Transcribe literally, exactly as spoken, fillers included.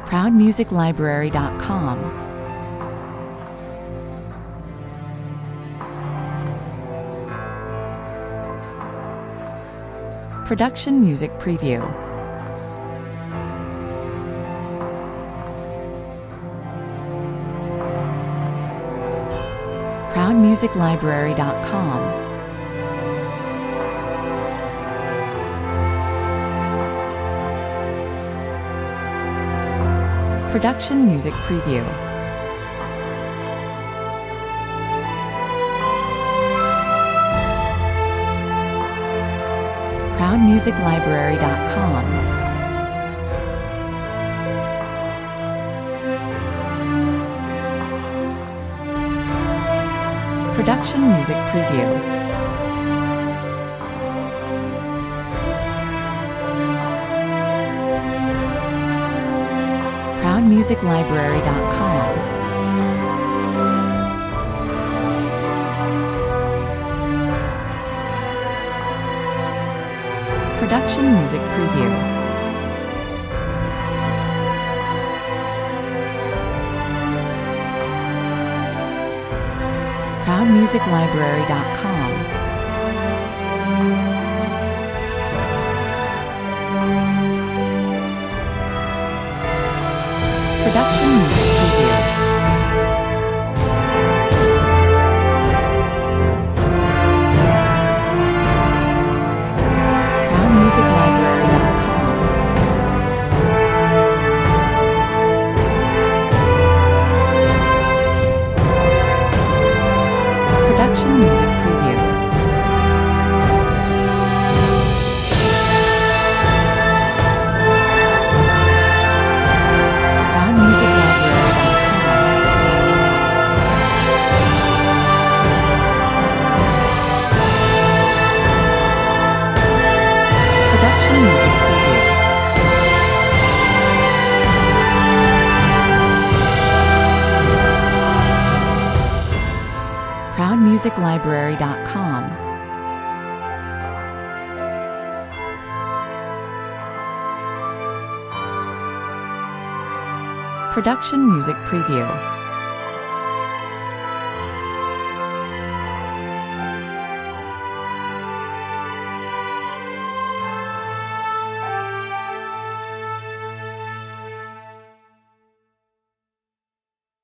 proud music library dot com. Production Music Preview. proud music library dot com. Production Music Preview. proud music library dot com. Production Music Preview. proud music library dot com. Production Music Preview. proud music library dot com. Production Music Preview. proud music library dot com. Production Music Preview. proud music library dot com. Production Music Preview. proud music library dot com. Production Music Preview.